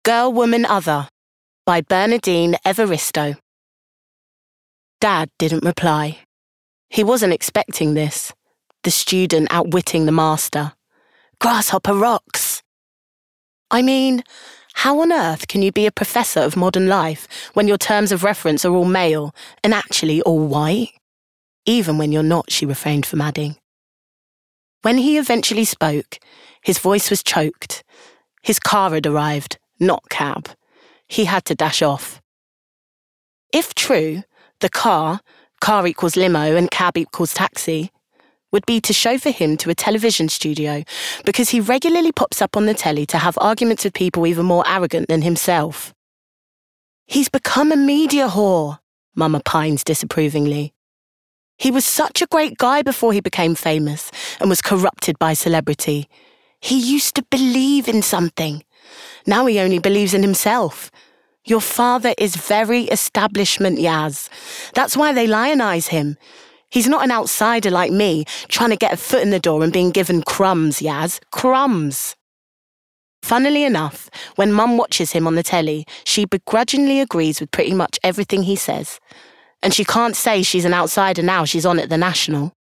Girl, Woman, Other by Bernardine Evaristo. Dad didn't reply. He wasn't expecting this. The student outwitting the master. Grasshopper rocks! I mean, how on earth can you be a professor of modern life when your terms of reference are all male and actually all white? Even when you're not, she refrained from adding. When he eventually spoke, his voice was choked. His car had arrived, not cab. He had to dash off. If true, the car equals limo and cab equals taxi, would be to chauffeur him to a television studio because he regularly pops up on the telly to have arguments with people even more arrogant than himself. He's become a media whore, Mama pines disapprovingly. He was such a great guy before he became famous and was corrupted by celebrity. He used to believe in something. Now he only believes in himself. Your father is very establishment, Yaz. That's why they lionize him. He's not an outsider like me, trying to get a foot in the door and being given crumbs, Yaz. Crumbs. Funnily enough, when Mum watches him on the telly, she begrudgingly agrees with pretty much everything he says. And she can't say she's an outsider now she's on at the National.